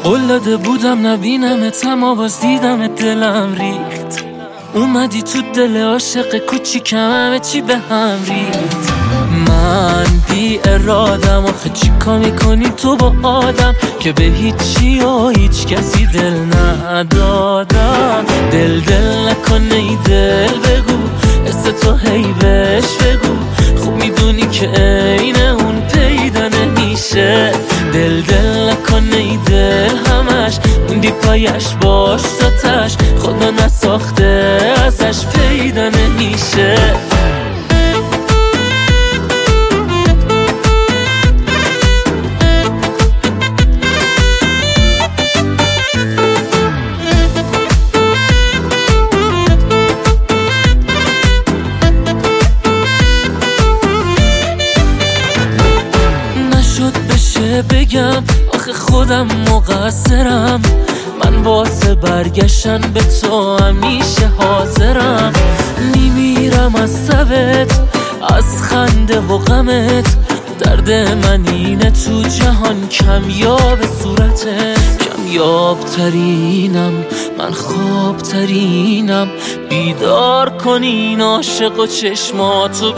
قول داده بودم نبینمت اما باز دیدمت دلم ریخت. اومدی تو دل عاشق کوچیکم همه چی به هم ریخت. من بی ارادم آخه چیکار میکنی تو با آدم که به هیچی و هیچ کسی دل ندادم. دل نکنه ای دل بگو حس تو هی بهش بگو. خوب میدونی که عین اون پیدا نمیشه. دل نکنه ای دل همش موندی پایش باش تاتش خدا نساخته ازش پیدا نمیشه. بگم آخه خودم مقصرم. من واسه برگشتن به تو همیشه حاضرم. میمیرم از سبت از خنده و غمت. درد من اینه تو جهان کمیاب صورته. کمیاب ترینم من خواب ترینم. بیدار کنین عاشق و چشماتو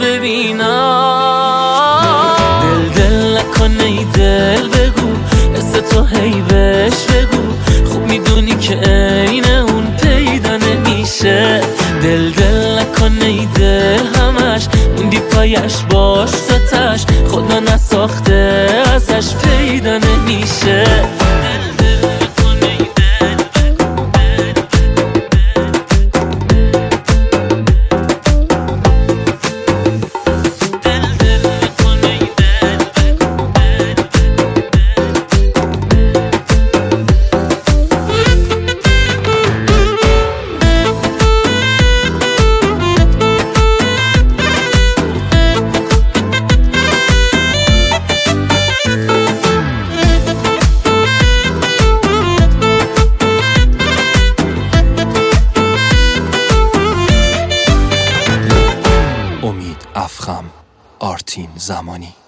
ببینم. دل نکنه ای دل بگو حس تو هی بهش بگو. خوب میدونی که عین اون پیدا نمیشه. دل نکنه ای دل همش موندی پایش باش تاتش خدا نساخته ازش پیدا نمیشه. امید افخم، آرتین زمانی.